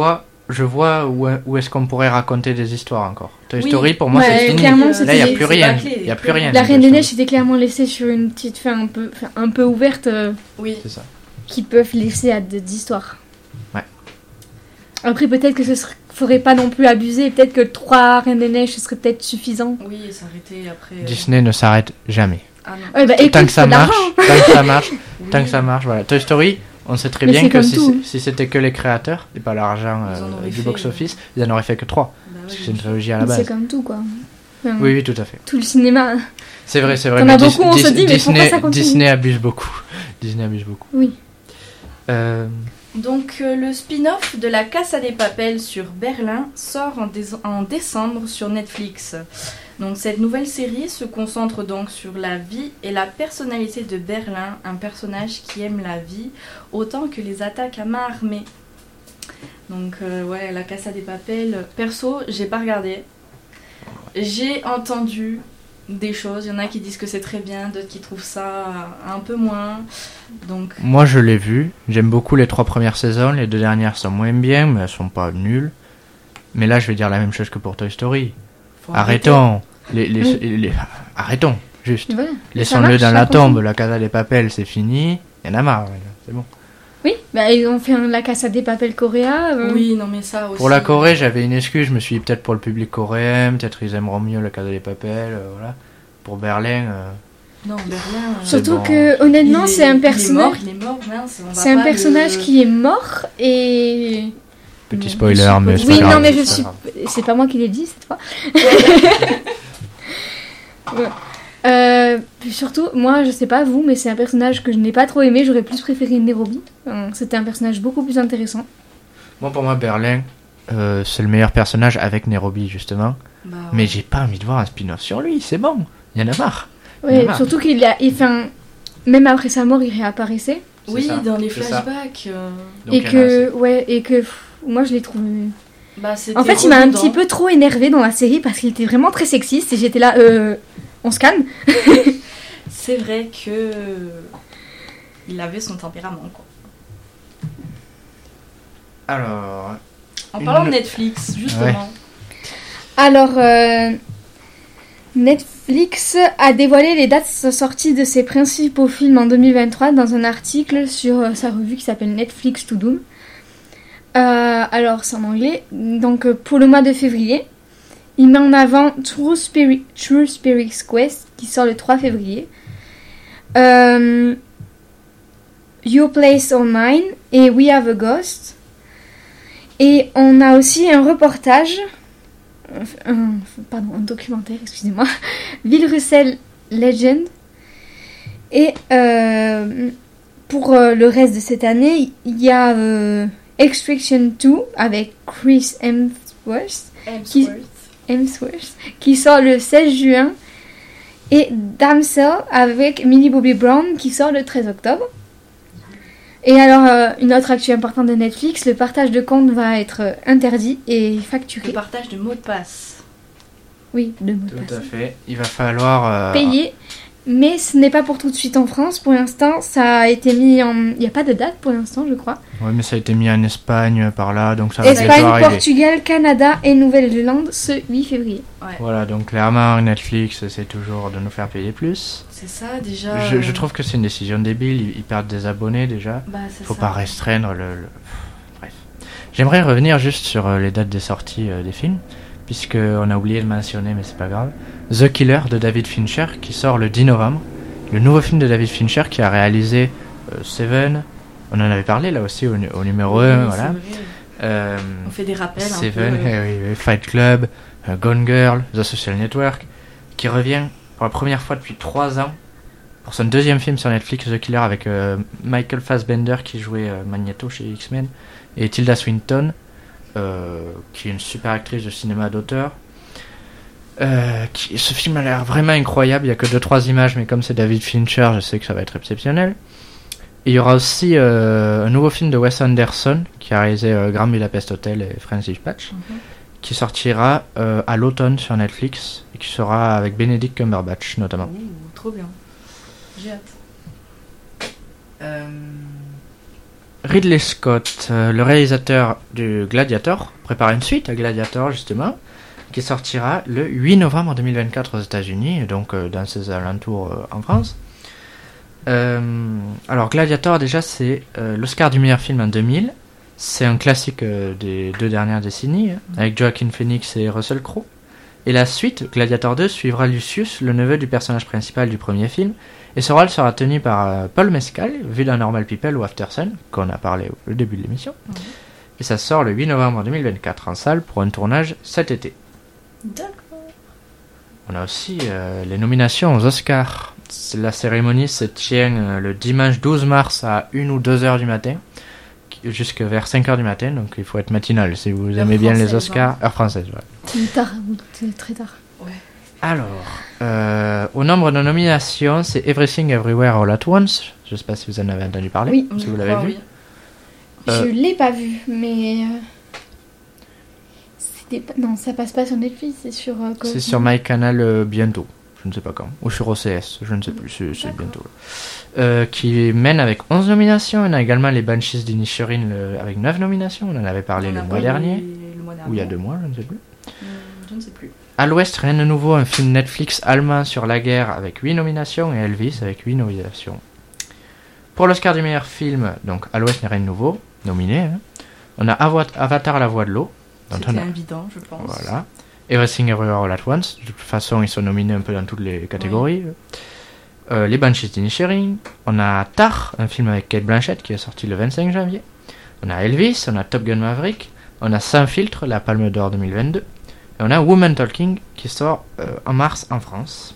je vois où, où est-ce qu'on pourrait raconter des histoires encore. Toy Oui. Story, pour moi, Ouais, c'est fini. clairement, Là, il n'y a c'était- plus c'est rien. bâclé. Il n'y a plus rien. La dans Reine Toy des Story. Neiges était clairement laissée sur une petite fin un peu, enfin, un peu ouverte euh, Oui. C'est ça. qui peuvent laisser à d'autres histoires. Ouais. Après, peut-être que ce serait, faudrait pas non plus abuser. Peut-être que trois Reines des Neiges, ce serait peut-être suffisant. Oui, et s'arrêter après. euh, Disney ne s'arrête jamais. Ah non. Ouais, bah, écoute, Tant que ça faut de marche, l'argent. tant que ça marche, Oui. tant que ça marche, voilà. Toy Story, on sait très Mais bien c'est que comme si, tout. si c'était que les créateurs et pas l'argent Ils en euh, auraient du fait, box-office, ils en auraient fait que trois. Bah Parce oui, que c'est une oui. trilogie à la C'est base. comme tout, quoi. Enfin, Oui, oui, tout à fait. Tout le cinéma. C'est vrai, c'est vrai. T'en mais as Dis- beaucoup, on Dis- se dit, mais pourquoi Disney, ça continue Disney abuse beaucoup. Disney abuse beaucoup. Oui. Euh, Donc euh, le spin-off de La Casa des Papel sur Berlin sort en, dés- en décembre sur Netflix. Donc cette nouvelle série se concentre donc sur la vie et la personnalité de Berlin, un personnage qui aime la vie autant que les attaques à main armée. Donc euh, ouais, La Casa des Papel, perso, j'ai pas regardé. J'ai entendu des choses, il y en a qui disent que c'est très bien, d'autres qui trouvent ça un peu moins. Donc Moi, je l'ai vu. J'aime beaucoup les trois premières saisons. Les deux dernières sont moins bien, mais elles sont pas nulles. Mais là, je vais dire la même chose que pour Toy Story. faut arrêter. Arrêtons. Les, les, Oui. les- les- Arrêtons, juste. Et voilà. Ça Laissons-le marche, dans ça la continue. tombe. La Casa des Papel, c'est fini. Il y en a marre. ouais, C'est bon. Oui, bah, ils ont fait un La Casa des Papel Coréa. euh, Oui, non mais ça aussi. Pour la Corée, j'avais une excuse. Je me suis dit peut-être pour le public coréen, peut-être ils aimeront mieux la Casa des Papel. euh, voilà. Pour Berlin, euh, Non, Berlin. euh, C'est Surtout bon. que, honnêtement, il est- c'est un Il est personnage. mort, il est mort, mince. on va C'est un pas personnage le- qui est mort et. petit Non, spoiler, je mais suis c'est Oui, pas grave, non, mais je c'est pas suis. grave. C'est pas moi qui l'ai dit cette fois. Ouais. Euh, puis surtout, moi, je sais pas vous, mais c'est un personnage que je n'ai pas trop aimé. J'aurais plus préféré Nairobi. Euh, C'était un personnage beaucoup plus intéressant. Bon, pour moi, Berlin, euh, c'est le meilleur personnage avec Nairobi, justement. Bah, ouais. Mais j'ai pas envie de voir un spin-off sur lui, c'est bon. Il y en a marre. Ouais, Dommage. surtout qu'il a. il fait un- Même après sa mort, il réapparaissait. Oui, C'est ça, dans les c'est ça. flashbacks. euh, Donc, et il y en a que. Ouais, et que. pff, Moi, je l'ai trouvé. Bah, c'était En fait, il m'a un redondant. petit peu trop énervé dans la série parce qu'il était vraiment très sexiste et j'étais là, euh, on se calme. C'est vrai que. Il avait son tempérament, quoi. Alors, En Une- parlant de Netflix, justement. Alors, euh, Netflix a dévoilé les dates de sortie de ses principaux films en deux mille vingt-trois dans un article sur euh, sa revue qui s'appelle Netflix to Doom. Euh, alors, c'est en anglais. Donc, euh, pour le mois de février, il met en avant True Spirit, True Spirit's Quest qui sort le trois février. Euh, Your Place or Mine et We Have a Ghost. Et on a aussi un reportage, un, pardon, un documentaire, excusez-moi, Bill Russell Legend. Et euh, pour euh, le reste de cette année, il y a euh, Extraction deux avec Chris Hemsworth, Qui- Hemsworth. Hemsworth qui sort le seize juin. Et Damsel avec Millie Bobby Brown qui sort le treize octobre. Et alors, euh, une autre actu importante de Netflix, le partage de comptes va être euh, interdit et Le facturé. partage de mots de passe. Oui, de mots de tout passe. à fait. Il va falloir. euh, Payé, mais ce n'est pas pour tout de suite en France. Pour l'instant, ça a été mis en... Il n'y a pas de date pour l'instant, je crois. Ouais, mais ça a été mis en Espagne par là, donc ça va bientôt Espagne, arriver. Portugal, Canada et Nouvelle-Zélande ce huit février. Ouais, Voilà, donc clairement, Netflix essaie toujours de nous faire payer plus. c'est ça déjà. Je, je euh, trouve que c'est une décision débile, ils, ils perdent des abonnés déjà. Bah, c'est Faut ça. pas restreindre le. le- Bref. J'aimerais revenir juste sur euh, les dates des sorties euh, des films, puisque on a oublié de mentionner, mais c'est pas grave. The Killer de David Fincher qui sort le dix novembre. Le nouveau film de David Fincher qui a réalisé euh, Seven. On en avait parlé là aussi au, nu- au numéro Oui, un, c'est voilà. vrai. Euh, On fait des rappels Seven, un peu. eh oui, oui, Fight Club, euh, Gone Girl, The Social Network, qui revient pour la première fois depuis trois ans pour son deuxième film sur Netflix, The Killer, avec euh, Michael Fassbender qui jouait euh, Magneto chez X-Men, et Tilda Swinton, euh, qui est une super actrice de cinéma d'auteur. Euh, qui, ce film a l'air vraiment incroyable, il n'y a que deux trois images, mais comme c'est David Fincher, je sais que ça va être exceptionnel. Et il y aura aussi euh, un nouveau film de Wes Anderson, qui a réalisé euh, Grand Budapest Hotel et French Dispatch, Mhm. qui sortira euh, à l'automne sur Netflix, et qui sera avec Benedict Cumberbatch notamment. Ouh, trop bien. J'ai hâte. Euh, Ridley Scott, euh, le réalisateur du Gladiator, prépare une suite à Gladiator justement, qui sortira le huit novembre deux mille vingt-quatre aux États-Unis, et donc euh, dans ses alentours euh, en France. Euh, alors Gladiator, déjà, c'est euh, l'Oscar du meilleur film en deux mille. C'est un classique euh, des deux dernières décennies, hein, avec Joaquin Phoenix et Russell Crowe. Et la suite, Gladiator deux, suivra Lucius, le neveu du personnage principal du premier film, et ce rôle sera tenu par euh, Paul Mescal, vu dans Normal People ou After Sun, qu'on a parlé au début de l'émission. Mmh. Et ça sort le huit novembre deux mille vingt-quatre en salle pour un tournage cet été. D'accord. On a aussi euh, les nominations aux Oscars. La cérémonie se tient euh, le dimanche douze mars à une ou deux heures du matin, jusqu'à vers cinq heures du matin, donc il faut être matinal si vous Heure aimez bien les française, Oscars. hein. Heure française, ouais. C'est tard, ou c'est très tard. Ouais. Alors, euh, au nombre de nominations, c'est Everything Everywhere All at Once. Je ne sais pas si vous en avez entendu parler, Oui. si vous l'avez Ouais, vu. oui. Euh, Je l'ai pas vu, mais euh, c'était pas... non, ça passe pas sur Netflix, c'est sur. Euh, quoi, C'est sur MyCanal euh, bientôt, je ne sais pas quand, ou sur O C S, je ne sais plus, c'est, c'est D'accord. bientôt. Euh, qui mène avec onze nominations. On a également les Banshees d'Inisherin le- avec neuf nominations. On en avait parlé On le a mois pas dernier, eu le mois dernier. ou il y a deux mois, je ne sais plus. Hum, Je ne sais plus. À l'Ouest, rien de nouveau, un film Netflix allemand sur la guerre avec huit nominations, et Elvis avec huit nominations. Pour l'Oscar du meilleur film, donc à l'Ouest, rien de nouveau, nominé. Hein. On a Avo- Avatar, la voix de l'eau. dont on C'était a- évident, je pense. Voilà. Everything Everywhere All at Once. De toute façon, ils sont nominés un peu dans toutes les catégories. Euh, les Banshees d'Inisherin. On a Tar, un film avec Cate Blanchett qui est sorti le vingt-cinq janvier. On a Elvis, on a Top Gun Maverick. On a Sans filtre, la Palme d'Or deux mille vingt-deux. Et on a Woman Talking qui sort euh, en mars en France.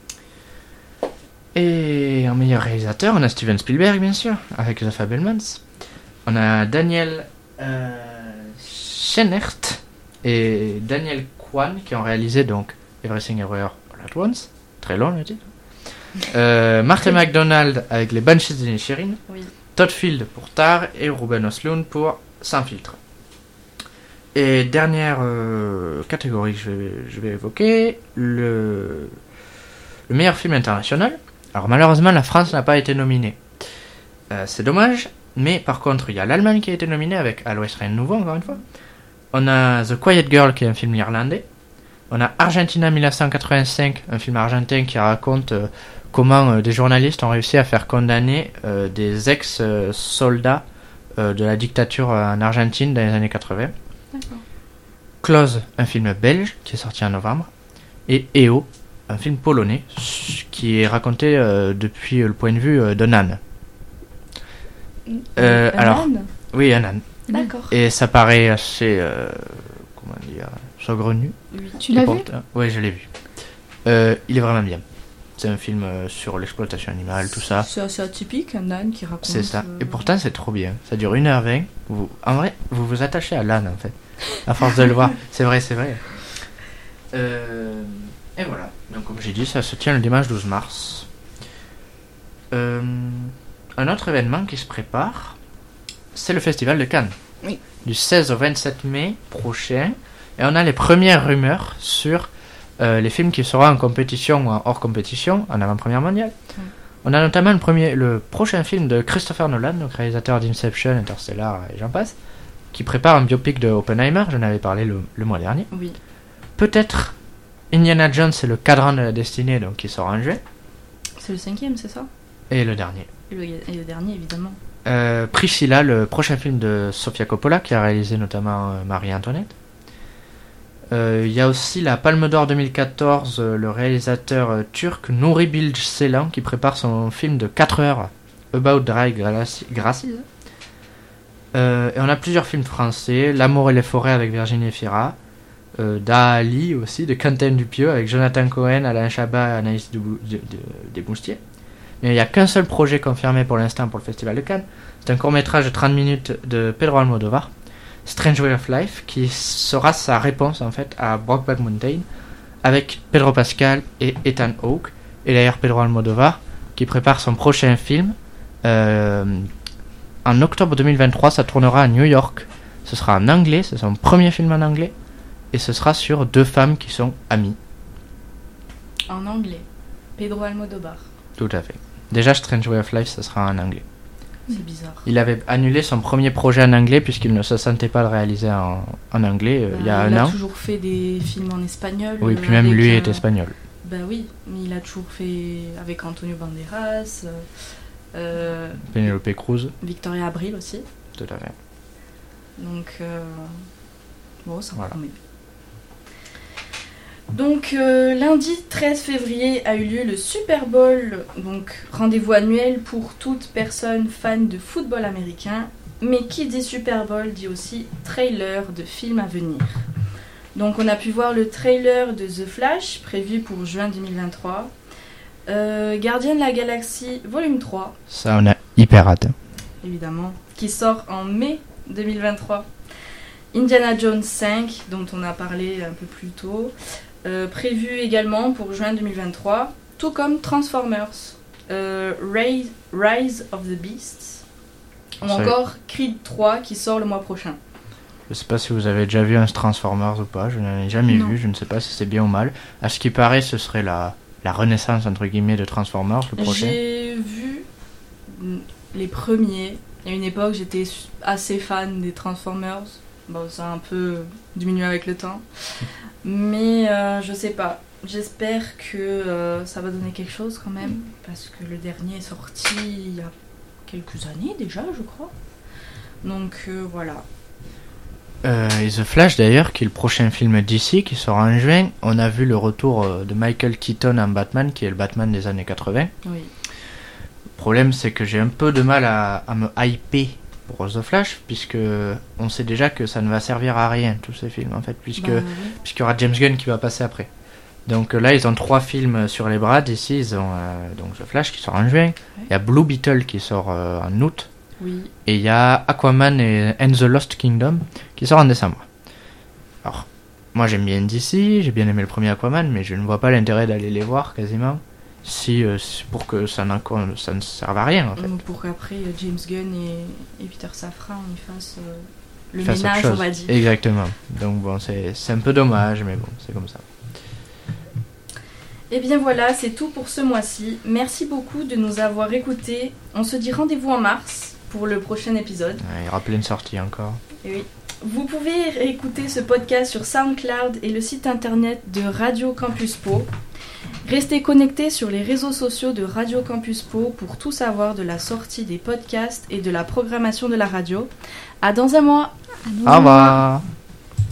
Et en meilleur réalisateur, on a Steven Spielberg, bien sûr, avec The Fabelmans. On a Daniel euh, Scheinert et Daniel Kwan qui ont réalisé donc Everything Everywhere All at Once. Très long le titre. Euh, Martin McDonald avec les Banshees d'Inisherin. Oui. Todd Field pour Tar et Ruben Östlund pour Sans filtre. Et dernière euh, catégorie que je vais, je vais évoquer, le, le meilleur film international. Alors malheureusement la France n'a pas été nominée. Euh, c'est dommage, mais par contre il y a l'Allemagne qui a été nominée avec À l'Ouest rien de nouveau encore une fois. On a The Quiet Girl qui est un film irlandais. On a Argentina mille neuf cent quatre-vingt-cinq, un film argentin qui raconte euh, comment euh, des journalistes ont réussi à faire condamner euh, des ex-soldats euh, de la dictature en Argentine dans les années quatre-vingts. D'accord. Close, un film belge qui est sorti en novembre. Et E O, un film polonais qui est raconté euh, depuis le point de vue euh, d'un âne. Euh, Un alors, âne oui, un âne. D'accord. Et ça paraît assez, euh, comment dire, saugrenu. Oui. Tu l'as vu? Oui, je l'ai vu. Euh, il est vraiment bien. C'est un film euh, sur l'exploitation animale, tout ça. C'est assez atypique, un âne qui raconte. C'est ça. euh, Et pourtant, c'est trop bien. Ça dure une heure vingt. Vous, en vrai, vous vous attachez à l'âne, en fait. À force de le voir. C'est vrai, c'est vrai. Euh, et voilà. Donc, comme j'ai dit, ça se tient le dimanche douze mars. Euh, un autre événement qui se prépare, c'est le Festival de Cannes. Oui. Du seize au vingt-sept mai prochain. Et on a les premières rumeurs sur euh, les films qui seront en compétition ou en hors compétition, en avant-première mondiale. Mm. On a notamment le, premier, le prochain film de Christopher Nolan, donc réalisateur d'Inception, Interstellar et j'en passe, qui prépare un biopic de Oppenheimer, j'en avais parlé le, le mois dernier. Oui. Peut-être Indiana Jones et le cadran de la destinée, donc qui sort en juin, C'est le cinquième, c'est ça? et le dernier. Et le, et le dernier, évidemment. Euh, Priscilla, le prochain film de Sofia Coppola, qui a réalisé notamment euh, Marie-Antoinette. Il euh, y a aussi la Palme d'Or deux mille quatorze, euh, le réalisateur euh, turc Nuri Bilge Ceylan, qui prépare son film de quatre heures, About Dry Grasses. Euh, et on a plusieurs films français, L'amour et les forêts avec Virginie Efira, euh, Dali aussi, de Quentin Dupieux, avec Jonathan Cohen, Alain Chabat et Anaïs Dubou- de- de- Desmoustiers. Mais il n'y a qu'un seul projet confirmé pour l'instant pour le Festival de Cannes. C'est un court-métrage de trente minutes de Pedro Almodovar, Strange Way of Life, qui sera sa réponse en fait à Brokeback Mountain, avec Pedro Pascal et Ethan Hawke. Et d'ailleurs Pedro Almodovar, qui prépare son prochain film. Euh, en octobre deux mille vingt-trois, ça tournera à New York. Ce sera en anglais, c'est son premier film en anglais. Et ce sera sur deux femmes qui sont amies. En anglais. Pedro Almodovar. Tout à fait. Déjà, Strange Way of Life, ça sera en anglais. C'est bizarre. Il avait annulé son premier projet en anglais puisqu'il ne se sentait pas le réaliser en, en anglais euh, Bah, il y a il un a an. toujours fait des films en espagnol. Oui, euh, puis même avec, lui euh, est espagnol. Ben oui, mais il a toujours fait avec Antonio Banderas, euh, euh, Penelope Cruz, Victoria Abril aussi. tout à fait. Donc, euh, bon, ça Voilà. promet. Donc, euh, lundi treize février a eu lieu le Super Bowl, donc rendez-vous annuel pour toute personne fan de football américain. Mais qui dit Super Bowl dit aussi trailer de films à venir. Donc, on a pu voir le trailer de The Flash, prévu pour juin deux mille vingt-trois. Euh, Gardien de la Galaxie, volume trois. Ça, on a hyper hâte. Évidemment, qui sort en mai deux mille vingt-trois. Indiana Jones cinq, dont on a parlé un peu plus tôt, euh, prévu également pour juin deux mille vingt-trois, tout comme Transformers, euh, Rise, Rise of the Beasts, ou Ça- encore Creed trois qui sort le mois prochain. Je sais pas si vous avez déjà vu un Transformers ou pas, je n'en ai jamais Non. vu, je ne sais pas si c'est bien ou mal. À ce qui paraît, ce serait la, la renaissance entre guillemets de Transformers, le prochain. J'ai vu les premiers. Il y a une époque, j'étais assez fan des Transformers. Bon, ça a un peu diminué avec le temps. Mais euh, je sais pas. J'espère que euh, ça va donner quelque chose quand même. Parce que le dernier est sorti il y a quelques années déjà, je crois. Donc euh, voilà. Euh, et The Flash d'ailleurs, qui est le prochain film D C qui sort en juin, on a vu le retour euh, de Michael Keaton en Batman, qui est le Batman des années quatre-vingts. Oui. Le problème, c'est que j'ai un peu de mal à, à me hyper pour The Flash, puisque on sait déjà que ça ne va servir à rien, tous ces films, en fait, puisque Bah, oui. puisqu'il y aura James Gunn qui va passer après. Donc euh, là, ils ont trois films sur les bras. D'ici, ils ont euh, donc The Flash qui sort en juin, il y a Blue Beetle qui sort euh, en août, Oui. et il y a Aquaman et And the Lost Kingdom qui sort en décembre. Alors, moi j'aime bien D C, j'ai bien aimé le premier Aquaman, mais je ne vois pas l'intérêt d'aller les voir quasiment, si euh, si- pour que ça, n'en- ça ne serve à rien en fait. Pour qu'après euh, James Gunn et, et Peter Safran ils fassent euh, le Fasse autre ménage, on chose. va dire. Exactement. Donc bon, c'est c'est un peu dommage, mais bon, c'est comme ça. Et bien voilà, c'est tout pour ce mois-ci. Merci beaucoup de nous avoir écoutés. On se dit rendez-vous en mars pour le prochain épisode. Ouais, il y aura plein de sorties encore. Et oui. Vous pouvez écouter ce podcast sur SoundCloud et le site internet de Radio Campus Pau. Restez connectés sur les réseaux sociaux de Radio Campus Pau pour tout savoir de la sortie des podcasts et de la programmation de la radio. À dans un mois. À dans Au un mois. revoir.